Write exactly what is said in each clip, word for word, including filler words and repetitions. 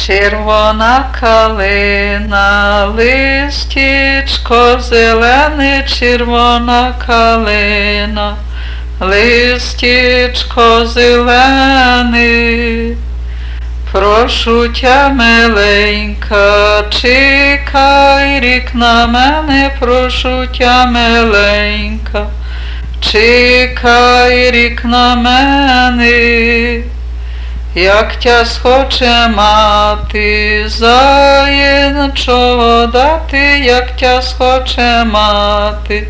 Червона калина, листічко зелене, червона калина, листічко зелене. Прошу тя, миленька, чекай рік на мене, прошу тя, миленька, чекай рік на мене. Як тя схоче мати, заєнчого дати, як тя схоче мати,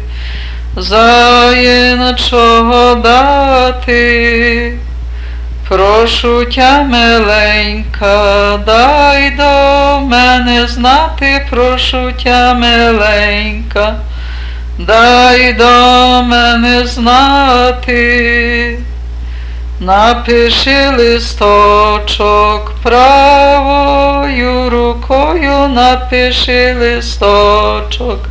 заєнчого дати. Прошу тя, миленька, дай до мене знати, прошу тя, миленька, дай до мене знати. Напиши листочок правою рукою, напиши листочок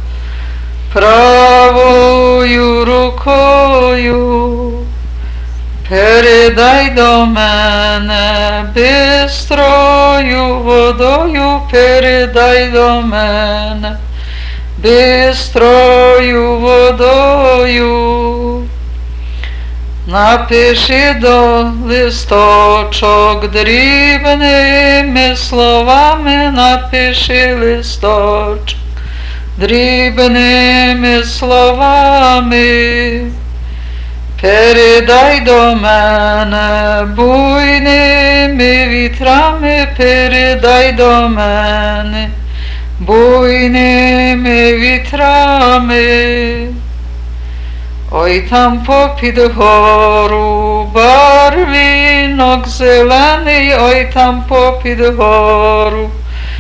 правою рукою. Передай до мене бистрою водою, передай до мене бистрою водою. Напиши до листочок дрібними словами, напиши листочок дрібними словами. Передай до мене буйними вітрами, передай до мене буйними вітрами. Ой там попід гору барвінок зелений, ой там попід гору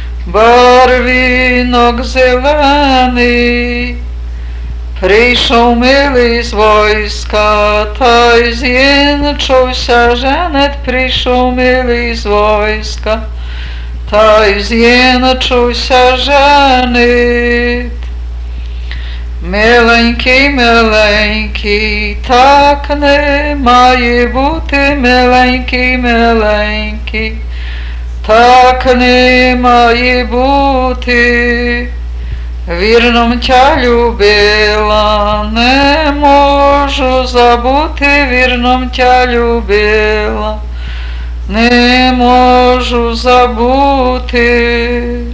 барвінок зелений. Прийшов милий з войска, та й з'їнчився женет, прийшов милий з войска, та й з'їнчився женет. Миленький, миленький, так не має бути, миленький, миленький, так не має бути. Вірно тя любила, не можу забути, вірно тя любила, не можу забути.